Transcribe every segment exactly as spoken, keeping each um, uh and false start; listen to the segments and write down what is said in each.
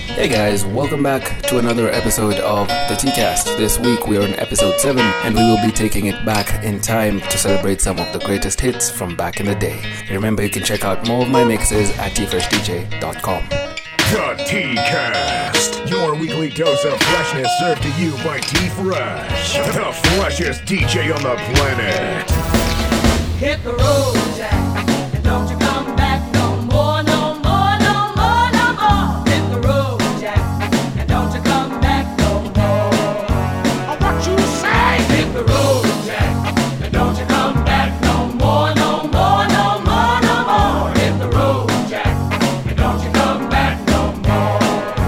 Hey guys, welcome back to another episode of the T-Cast. This week we are on episode seven and we will be taking it back in time to celebrate some of the greatest hits from back in the day. Remember, you can check out more of my mixes at t fresh d j dot com. The T-Cast, your weekly dose of freshness served to you by T-Fresh, the freshest D J on the planet. Hit the road, Jack, and don't you come back no more, no more, no more, no more. Hit the road, Jack, and don't you come back no more. What you say? Hit the road, Jack, and don't you come back no more, no more, no more, no more. Hit the road, Jack, and don't you come back no more.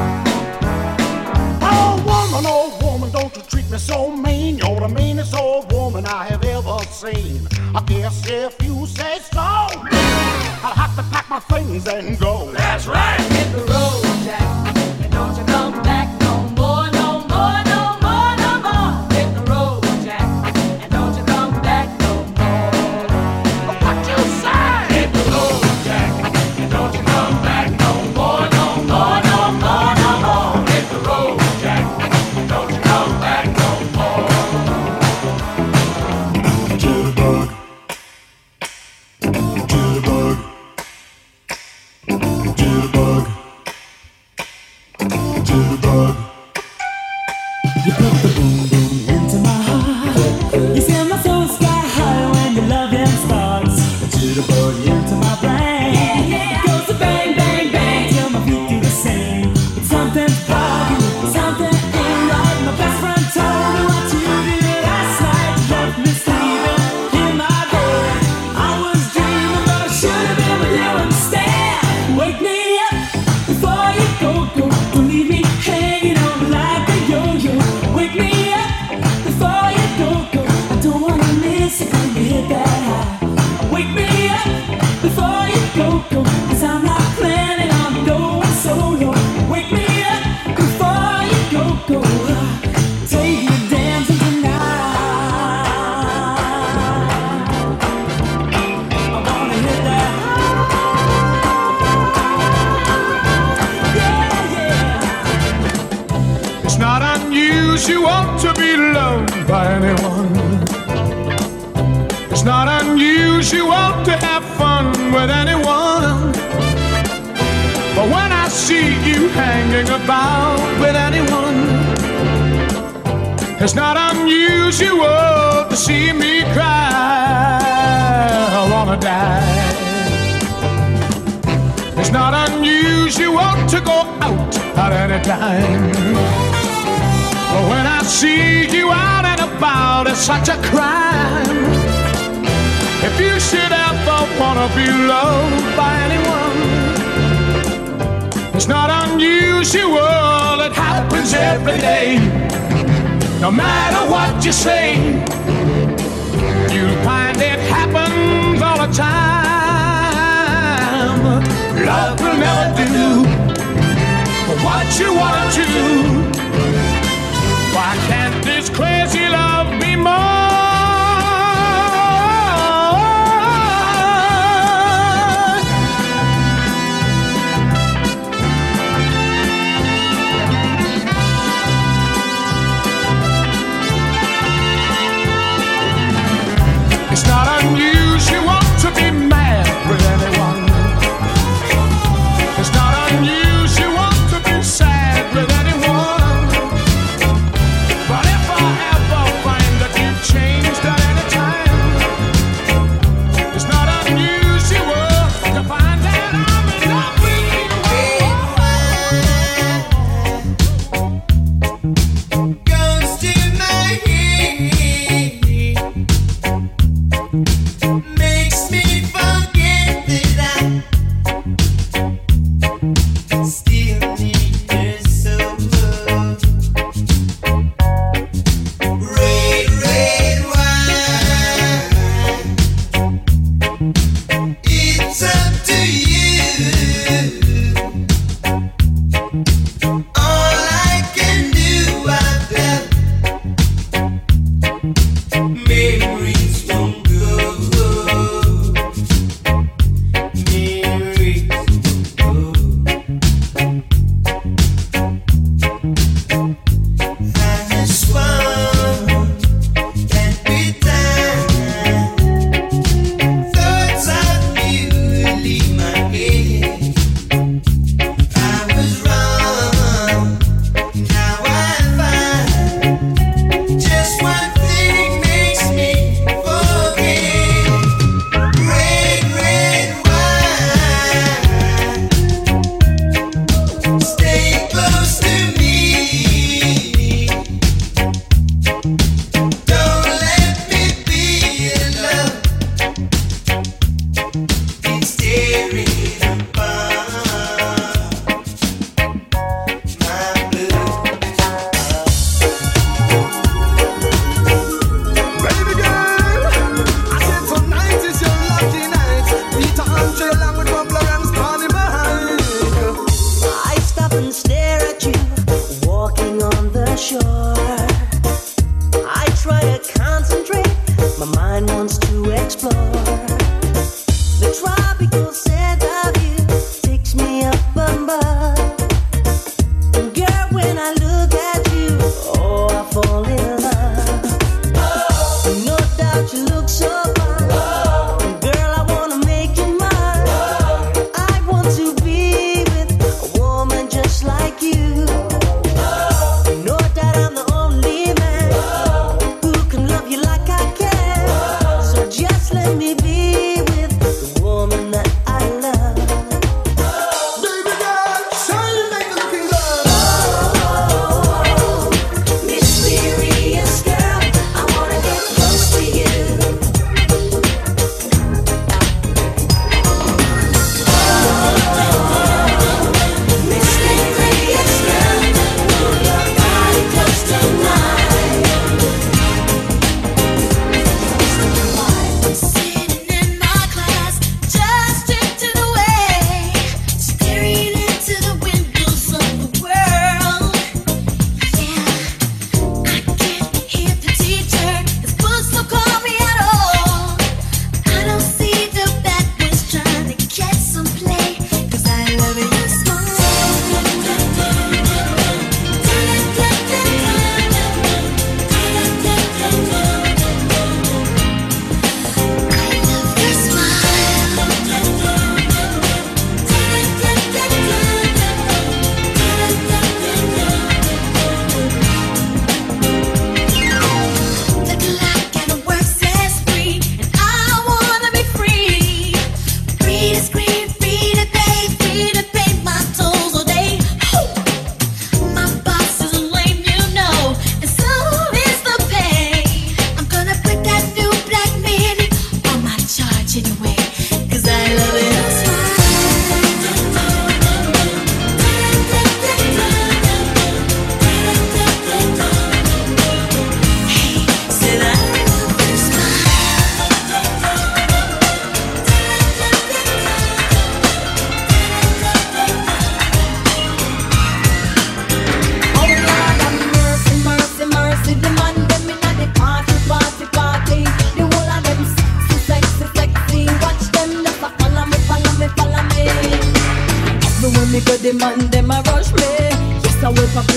Oh woman, oh woman, don't you treat me so mean. You're the meanest old woman I have ever seen. I guess if you say so, I'll have to pack my things and go. That's right. Hit the road, Jack, and don't you come back no more, no more, no more, no more. Hit the road, Jack, and don't you come back no more. What you say? Hit the road, Jack, and don't you come back no more, no more, no more, no more. Hit the road, Jack, and don't you come back no more. Jitterbug. Jitterbug. Jitterbug. Jitterbug. You put the boom boom into my heart. You send my soul sky high when your loving starts. A jitterbug into my brain. It goes to bang bang bang till my feet do the same. But something's bugging, something ain't right. My best friend told me what you did last night. You left me sleeping in my bed. I was dreaming, but I should have been with you instead. Wake me up before you go, go. Don't leave me hanging on like a yo-yo. Wake me up before you go, go. I don't wanna miss it when you hit that high. Wake me up before you go, go. Cause I'm not planning on going solo. Wake me up before you go, go. Take me dancing tonight. I wanna hit that high. Yeah, yeah. It's not unusual to be loved by anyone. It's not unusual to have fun with anyone. But when I see you hanging about with anyone, it's not unusual to see me cry. I wanna die. It's not unusual to go out at any time. But when I see you out and about, it's such a crime. If you should ever wanna be loved by anyone, it's not unusual, it happens every day. No matter what you say, you'll find it happens all the time. Love will never do what you want to do. Why can't this crazy love be more? It's not unusual to be mad with anyone. It's not unusual to be sad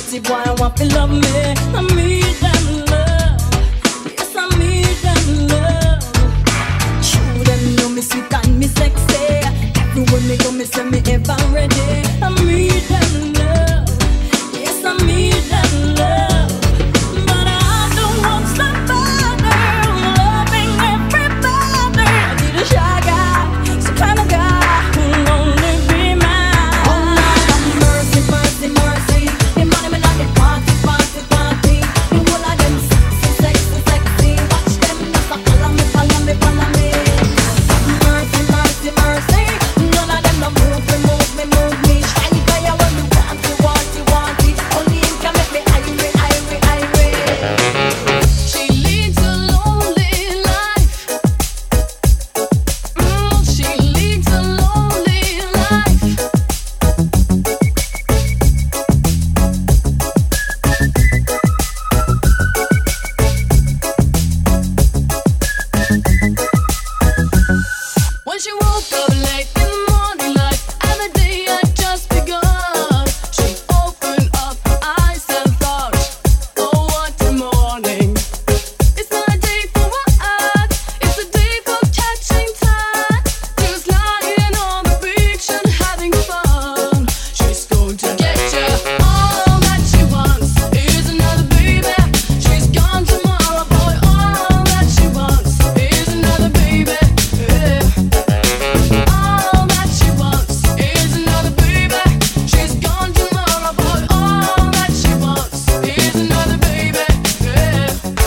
pretty boy, I want to love me. I need them love. Yes, I need them love. Show them know me sweet and me sexy. Everywhere me go, me say me ever ready. I need them love. Yes, I need them love. But I don't want somebody loving everybody. I need a shy guy, some kind of guy who'll only be mine. Oh Lord, mercy, mercy, mercy. The money me like the party, party, party. The whole of them sexy, sexy, sexy. Watch them just a follow me, follow me, follow me. Mercy, mercy, mercy. None of them no move me, move me, move me. Shy guy, I want you, want you, want you, want you. Only him can make me irate, irate, irate. She leads a lonely life. Mm, she leads a lonely life. When she woke up late in the morning light and the day had just begun, she opened up her eyes and thought, oh, what a morning. It's not a day for what? It's a day for catching time. Just lying on the beach and having fun. She's going to get you. All that she wants is another baby. She's gone tomorrow, boy. All that she wants is another baby. Yeah. All that she wants is another baby. She's gone tomorrow, boy. All that she wants is another baby. Yeah.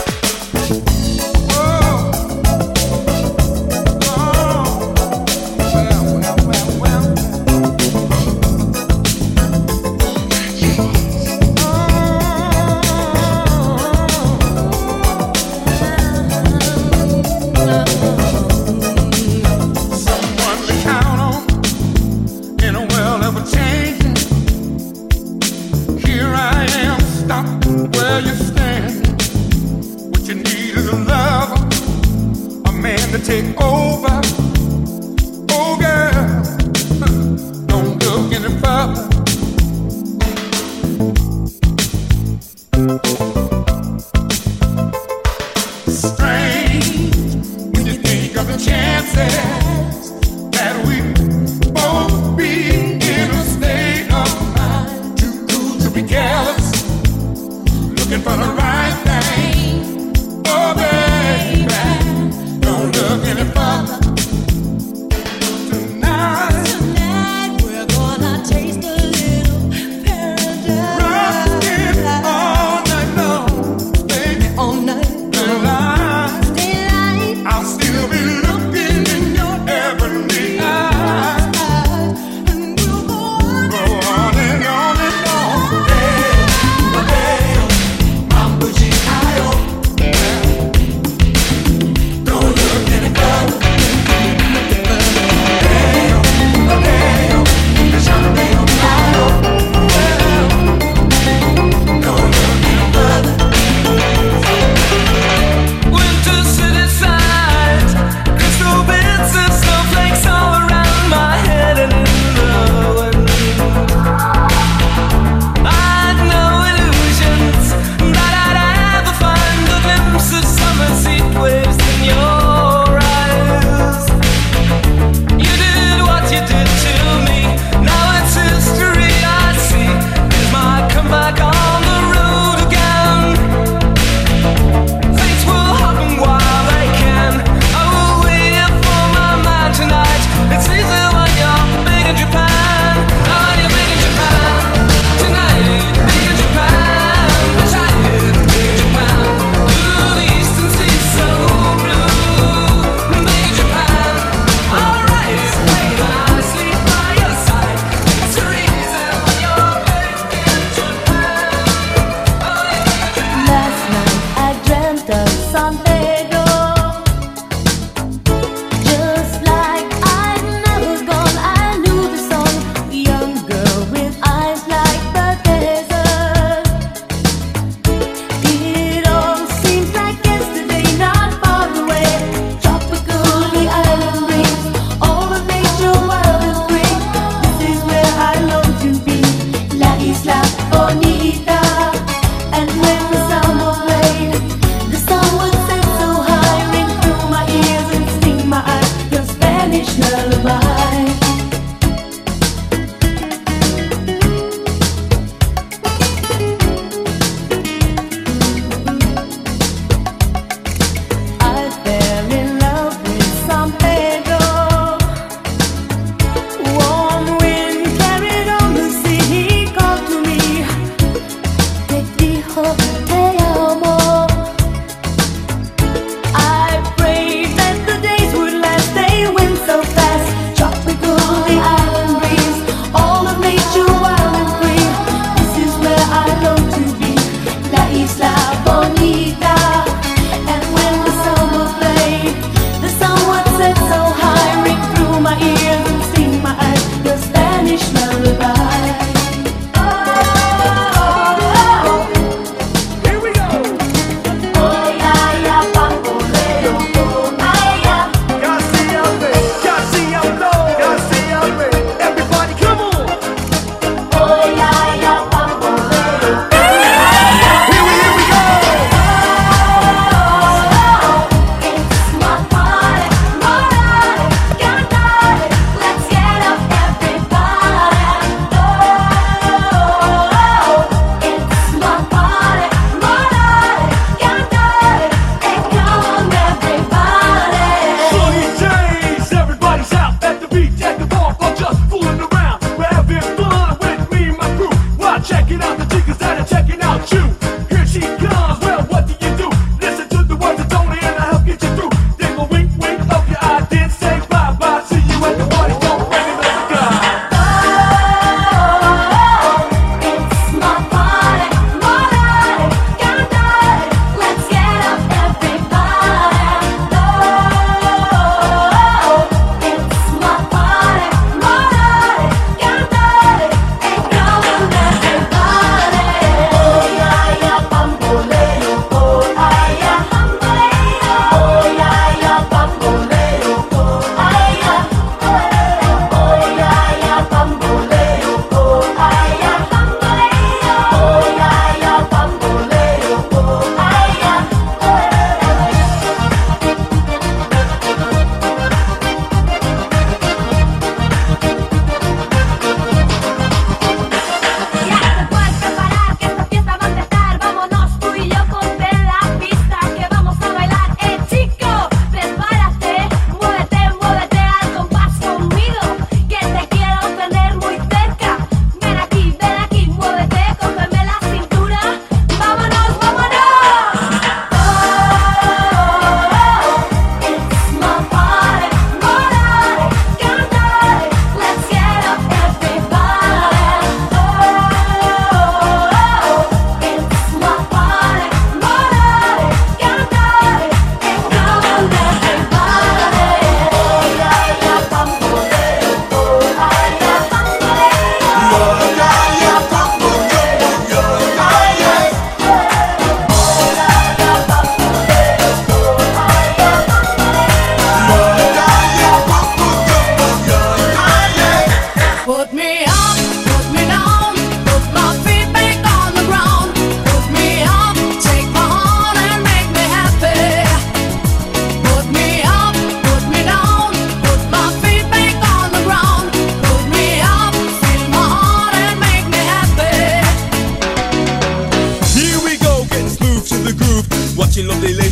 Someone to count on in a world ever changing. Here I am, stop where you stand. What you need is a lover, a man to take over. Oh girl, don't look any further. Strange when you think of the chances that we both be in a state of mind, too cool to be careless, looking for the right thing. Oh baby, don't look any further. Tonight, Tonight we're gonna taste a little paradise. rockin' all night long, baby, All night. the line. Daylight. I'll still be looking in your ebony eyes. And we'll go on. Go on and on and on. Hey, hey, mambo G I O. Don't look any further.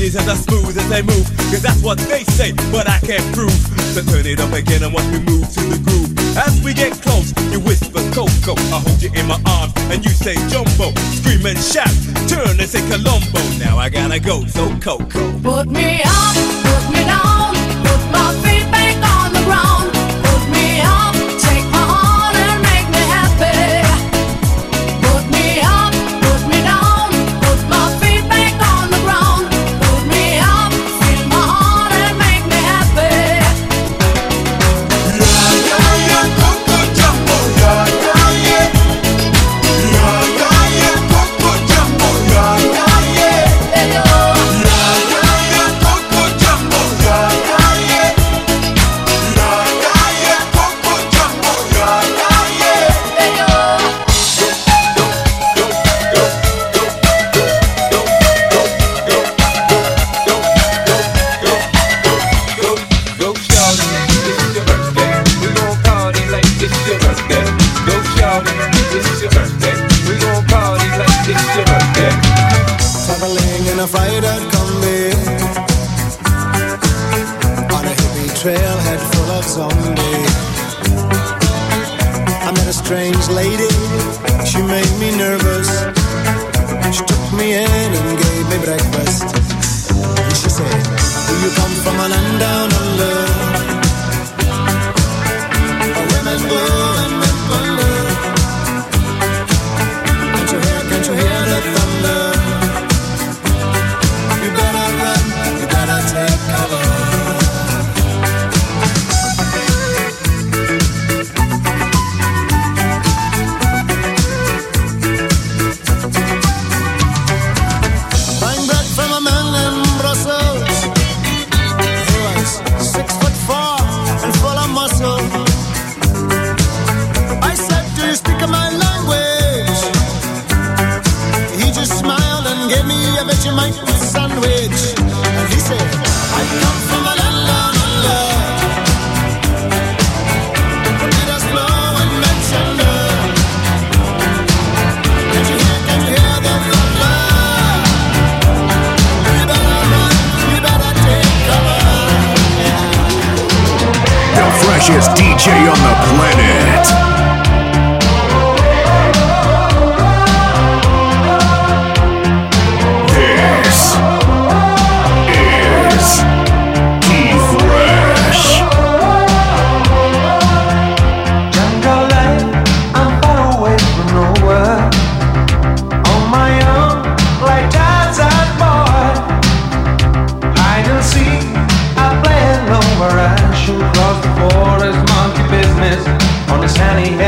ladies as smooth as they move, cause that's what they say, but I can't prove. So turn it up again and watch me move to the groove. As we get close, you whisper Coco, I hold you in my arms and you say Jumbo. Scream and shout, turn and say Colombo. Now I gotta go, so Coco. Put me up, put me down, put my feet back on the ground. Put me up, take my heart and make me happy. Put me up, put me down, put my feet back on the ground. Put me up, fill my heart and make me happy. Yeah, yeah, yeah, Coco Jumbo, yeah, yeah, yeah. Yeah, yeah, yeah, Coco Jumbo, yeah, yeah, yeah. Hey, yo. Yeah, yeah, yeah, Coco Jumbo, yeah, yeah, yeah. Yeah, yeah, yeah, Coco Jumbo, yeah, yeah, yeah. Hey, yo. Go shawty, this is your birthday. We gon' party like this is your birthday. Go shawty, this is your birthday. We gon' party like this is your birthday. Traveling in a fried-out Kombi on a hippie trailhead full of zombies. I met a strange lady, she made me nervous. She took me in and gave me breakfast. And she said, do you come from a land down under? Where women go and men wonder. Can't you hear, can't you hear the thunder? You better run, you better take cover. Buying bread from a man in Brussels. He was six foot four and full of muscle. I said, do you speak my language? He just smiled and gave me a Vegemite sandwich. And he said, I come from a land down under. It does blow and men's under. Can't you hear, can't you hear the thunder? You better run, you better take cover. The freshest D J on the planet. This is T-Fresh. Jungle life, I'm far away from nowhere. On my own, like Tarzan boy. Hide and seek, I play alone where I shoot across the forest. Monkey business on this honey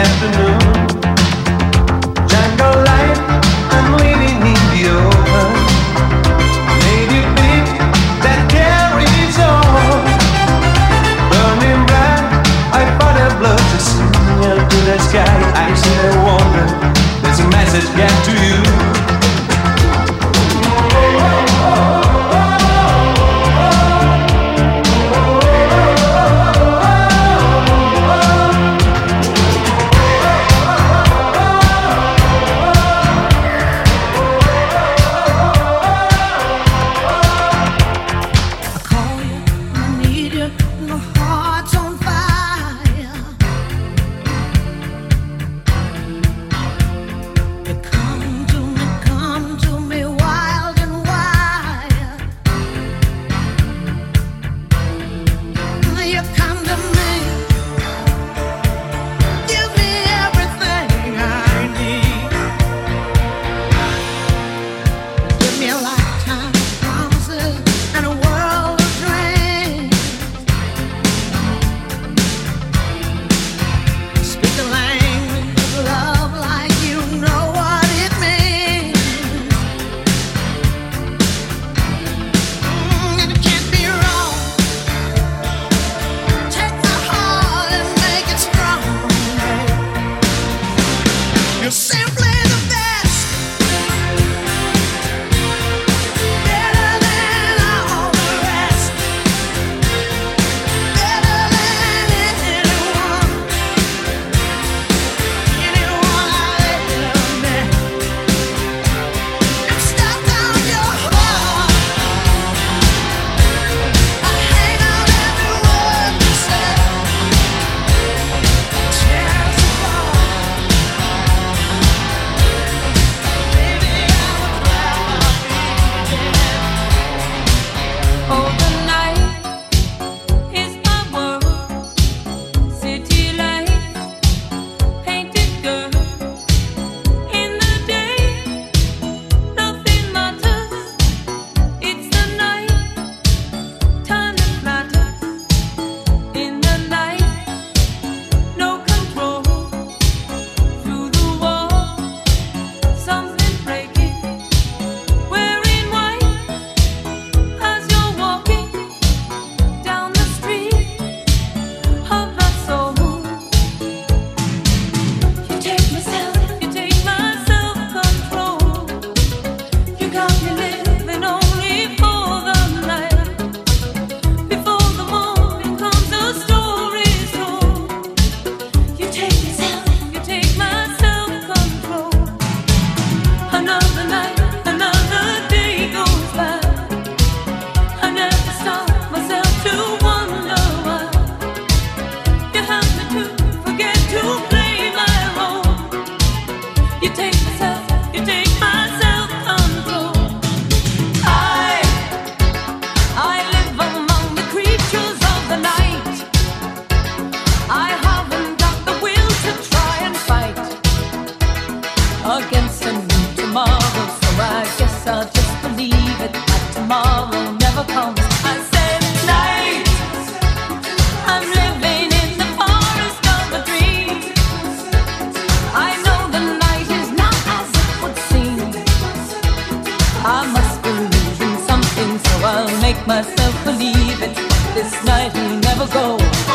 promise a new tomorrow, so I guess I'll just believe it. That tomorrow never comes. I said night. I'm living in the forest of a dream. I know the night is not as it would seem. I must believe in something, so I'll make myself believe it. This night will never go.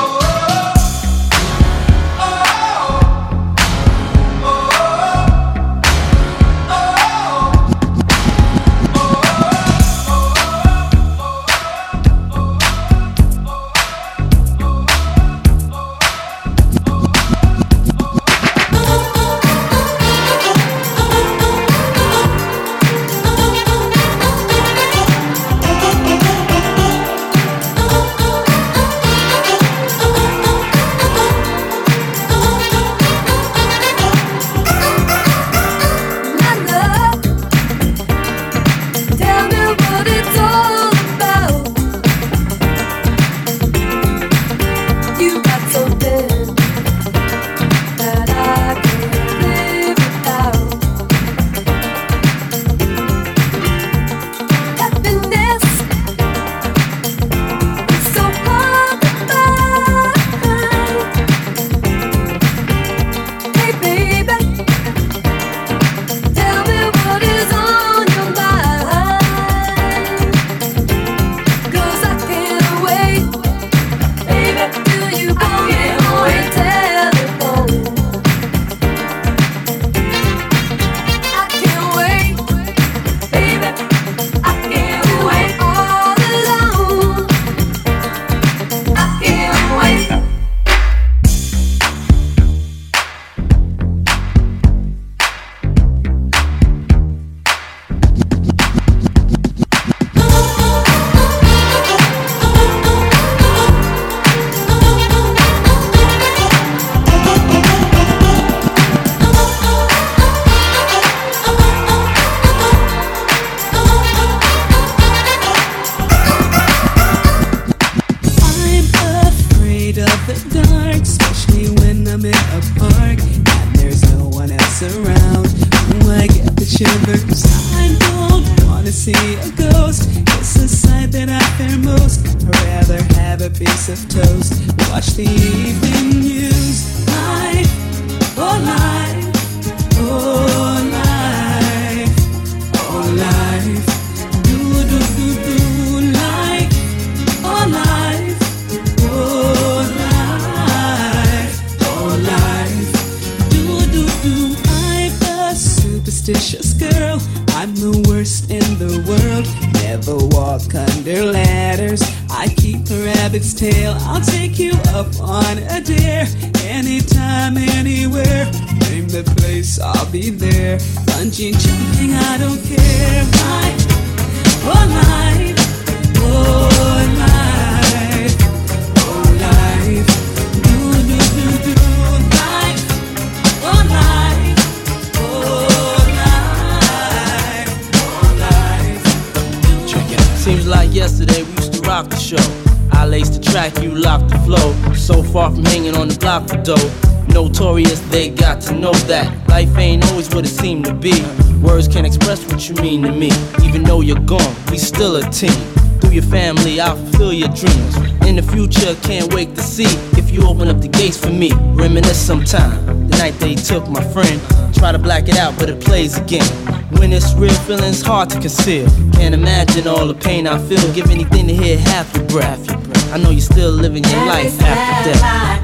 Notorious, they got to know that life ain't always what it seemed to be. Words can't express what you mean to me. Even though you're gone, we still a team. Through your family, I'll fulfill your dreams. In the future, can't wait to see if you open up the gates for me. Reminisce sometime, the night they took my friend. Try to black it out, but it plays again. When it's real, feeling's hard to conceal. Can't imagine all the pain I feel. Give anything to hear half your breath. I know you're still living your life after death.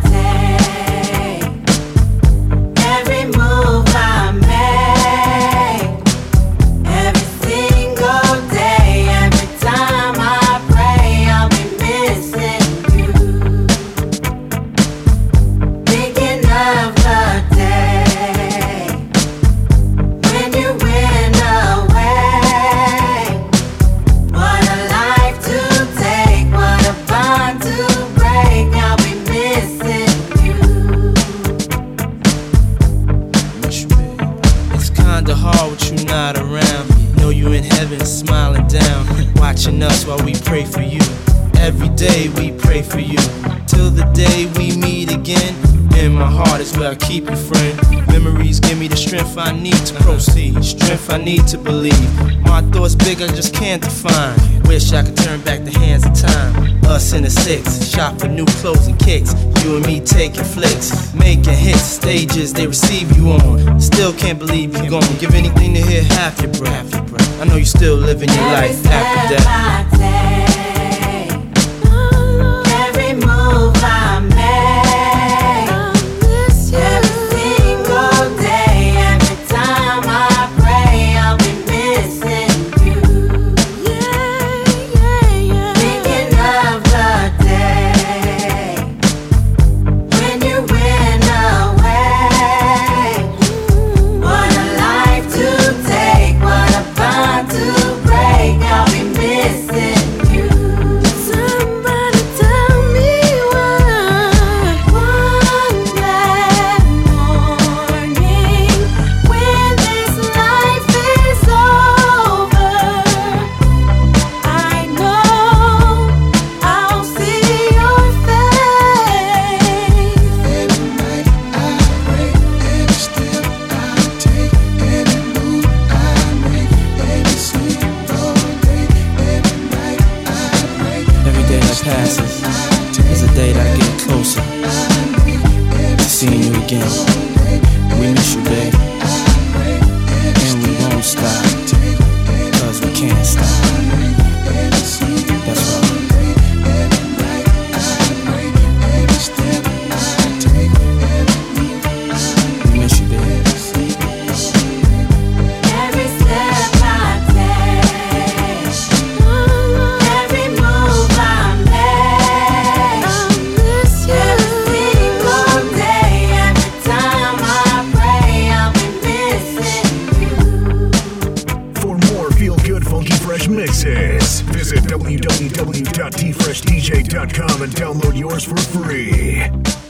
Us while we pray for you. Every day we pray for you. Till the day we meet again. In my heart is where I keep you, friend. Memories give me the strength I need to proceed, strength I need to believe. My thoughts big, I just can't define. Wish I could turn back the hands of time. Us in the six, shop for new clothes and kicks. You and me taking flicks, making hits, stages they receive you on. Still can't believe you're gone. Give anything to hear half your breath. I know you still living your life after death. Every move I make, every single day, every time I pray, I'll be missing you. Thinking of the day when you went away. What a life to take, what a bond to break. I'll be missing you. Somebody tell me why. One bad morning, when this life is over, I know I'll see your face. Every night I pray, every step I take, every move I make, every single day, every night I pray. Every day that passes is a day that I get closer to seeing you again. We miss you, babe, and we won't stop, cause we can't stop. That's right. We miss you, babe. Every step I take, every move I make, every single day, every time I pray, I'll be missing you. For more feel-good, funky, fresh mixes, visit w w w dot t fresh d j dot com and download yours for free.